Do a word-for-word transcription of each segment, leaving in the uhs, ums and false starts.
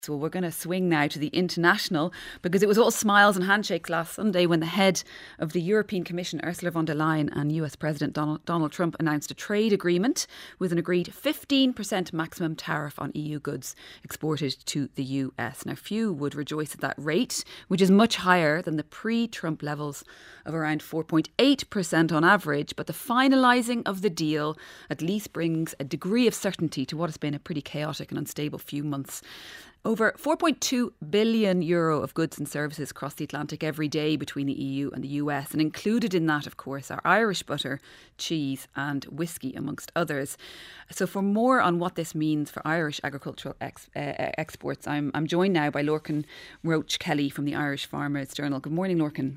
So we're going to swing now to the international, because it was all smiles and handshakes last Sunday when the head of the European Commission, Ursula von der Leyen, and U S President Donald, Donald Trump announced a trade agreement with an agreed fifteen percent maximum tariff on E U goods exported to the U S. Now, few would rejoice at that rate, which is much higher than the pre-Trump levels of around four point eight percent on average. But the finalising of the deal at least brings a degree of certainty to what has been a pretty chaotic and unstable few months. Over four point two billion euro of goods and services cross the Atlantic every day between the E U and the U S. And included in that, of course, are Irish butter, cheese and whiskey, amongst others. So for more on what this means for Irish agricultural ex- uh, exports, I'm, I'm joined now by Lorcan Roach Kelly from the Irish Farmers Journal. Good morning, Lorcan.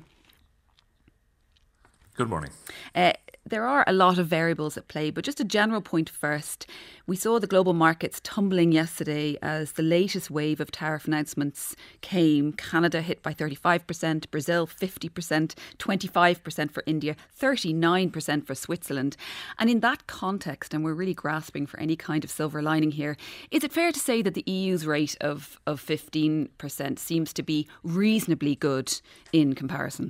Good morning. Uh, there are a lot of variables at play, but just a general point first. We saw the global markets tumbling yesterday as the latest wave of tariff announcements came. Canada hit by thirty-five percent, Brazil fifty percent, twenty-five percent for India, thirty-nine percent for Switzerland. And in that context, and we're really grasping for any kind of silver lining here, is it fair to say that the E U's rate of, of fifteen percent seems to be reasonably good in comparison?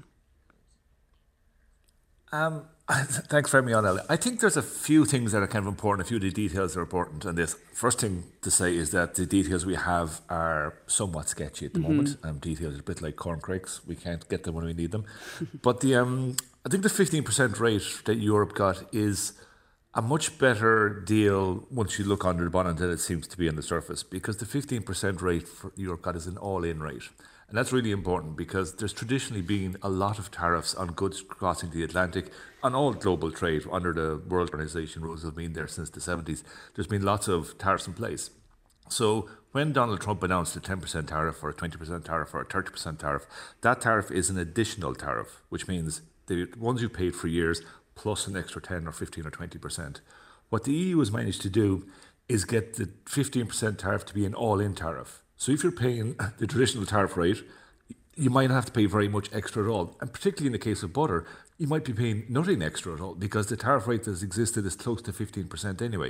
Um, thanks for having me on, Ellie. I think there's a few things that are kind of important, a few of the details that are important in this. First thing to say is that the details we have are somewhat sketchy at the mm-hmm. moment. Um, details are a bit like corncrakes. We can't get them when we need them. But the um, I think the fifteen percent rate that Europe got is a much better deal once you look under the bonnet than it seems to be on the surface, because the fifteen percent rate for Europe got is an all-in rate. And that's really important because there's traditionally been a lot of tariffs on goods crossing the Atlantic, on all global trade under the World Organization rules that have been there since the seventies. There's been lots of tariffs in place. So when Donald Trump announced a ten percent tariff or a twenty percent tariff or a thirty percent tariff, that tariff is an additional tariff, which means the ones you paid for years plus an extra ten or fifteen or twenty percent. What the E U has managed to do is get the fifteen percent tariff to be an all-in tariff. So if you're paying the traditional tariff rate, you might not have to pay very much extra at all. And particularly in the case of butter, you might be paying nothing extra at all because the tariff rate that has existed is close to fifteen percent anyway.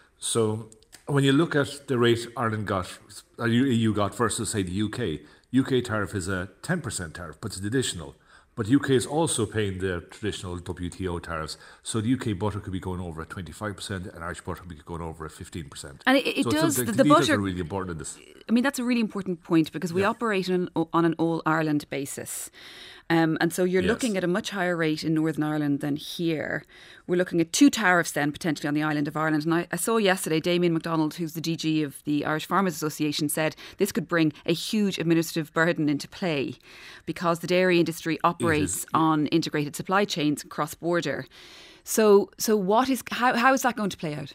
So when you look at the rate Ireland got, or E U got versus, say, the U K, U K tariff is a ten percent tariff, but it's additional. But the U K is also paying the traditional W T O tariffs. So the U K butter could be going over at twenty-five percent and Irish butter could be going over at fifteen percent. And it, it so does, the, the, the, the butter... are really important in this. I mean, that's a really important point because we yeah. operate on, on an all-Ireland basis. Um, and so you're yes. looking at a much higher rate in Northern Ireland than here. We're looking at two tariffs then potentially on the island of Ireland. And I, I saw yesterday Damien MacDonald, who's the D G of the Irish Farmers Association, said this could bring a huge administrative burden into play because the dairy industry operates is, yeah. on integrated supply chains cross-border. So so what is how how is that going to play out?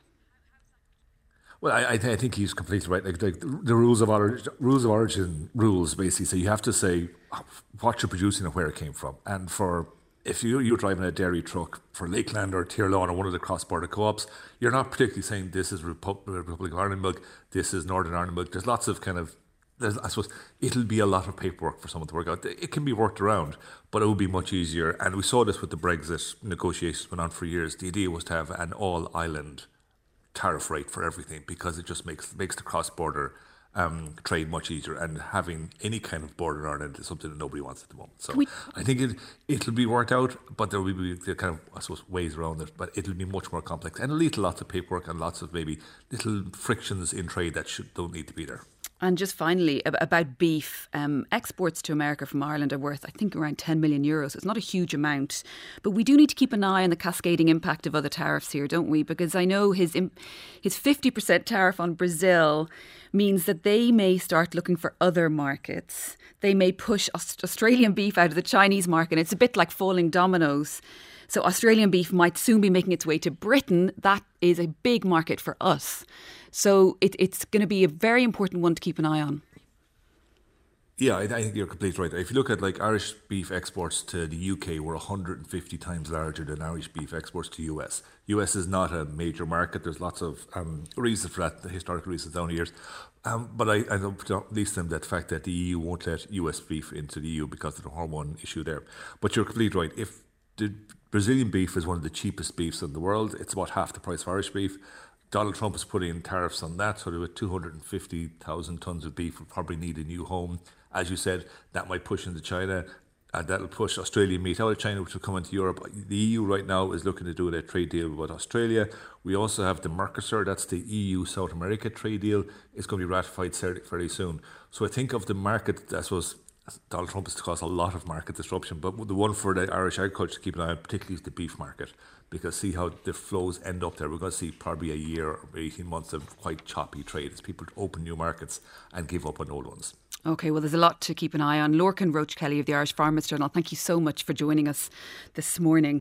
Well, I, I, th- I think he's completely right. Like, like the rules of origin, rules of origin rules basically say you have to say what you're producing and where it came from. And for if you, you're driving a dairy truck for Lakeland or Tirlawn or one of the cross-border co-ops, you're not particularly saying this is Repu- Republic of Ireland milk, this is Northern Ireland milk. There's lots of kind of, there's, I suppose it'll be a lot of paperwork for someone to work out. It can be worked around, but it will be much easier. And we saw this with the Brexit negotiations went on for years. The idea was to have an all-island tariff rate for everything because it just makes makes the cross-border um, trade much easier, and having any kind of border in Ireland is something that nobody wants at the moment. So we, I think it, it'll be worked out, but there will be the kind of, I suppose, ways around it, but it'll be much more complex and it'll lead to lots of paperwork and lots of maybe little frictions in trade that should don't need to be there. And just finally, about beef, um, exports to America from Ireland are worth, I think, around ten million euros. It's not a huge amount, but we do need to keep an eye on the cascading impact of other tariffs here, don't we? Because I know his his fifty percent tariff on Brazil means that they may start looking for other markets. They may push Australian beef out of the Chinese market. It's a bit like falling dominoes. So Australian beef might soon be making its way to Britain. That is a big market for us. So it, it's going to be a very important one to keep an eye on. Yeah, I, I think you're completely right. If you look at like Irish beef exports to the U K, were one hundred fifty times larger than Irish beef exports to U S. U S is not a major market. There's lots of um, reasons for that, the historical reasons down the years. Um, but I, I don't least them that fact that the E U won't let U S beef into the E U because of the hormone issue there. But you're completely right. If the Brazilian beef is one of the cheapest beefs in the world, it's about half the price of Irish beef. Donald Trump is putting in tariffs on that, so there were two hundred fifty thousand tonnes of beef will probably need a new home. As you said, that might push into China, and that'll push Australian meat out of China, which will come into Europe. The E U right now is looking to do a trade deal with Australia. We also have the Mercosur, that's the E U South America trade deal. It's going to be ratified fairly soon. So I think of the market, I suppose Donald Trump has caused a lot of market disruption, but the one for the Irish agriculture to keep an eye on particularly is the beef market, because see how the flows end up there. We're going to see probably a year or eighteen months of quite choppy trade as people open new markets and give up on old ones. OK, well, there's a lot to keep an eye on. Lorcan Roach Kelly of the Irish Farmers Journal, thank you so much for joining us this morning.